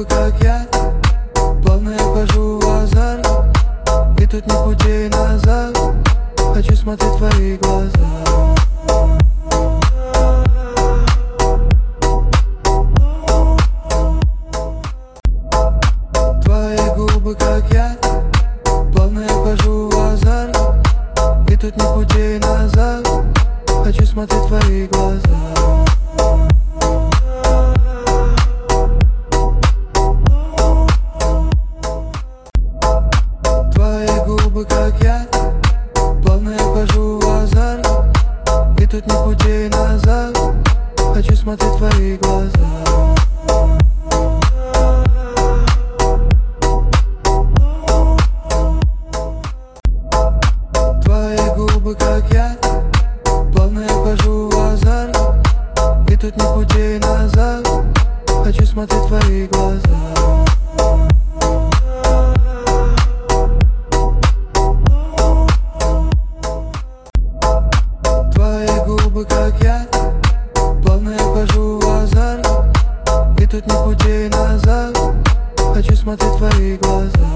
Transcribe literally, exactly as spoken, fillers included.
губы, как я, плавно я вхожу в азарт, и тут нет путей назад. Хочу смотреть в твои глаза. Твои губы, как я, плавно я вхожу в азарт, и тут нет путей назад. Хочу смотреть в твои глаза. Как я, плавно я вхожу в азарт, и тут нет путей назад. Хочу смотреть в твои глаза. Твои губы, как я, плавно я вхожу в азарт, и тут нет путей назад. Хочу смотреть в твои глаза. Как я, плавно я вхожу в азарт, и тут нет путей назад. Хочу смотреть в твои глаза.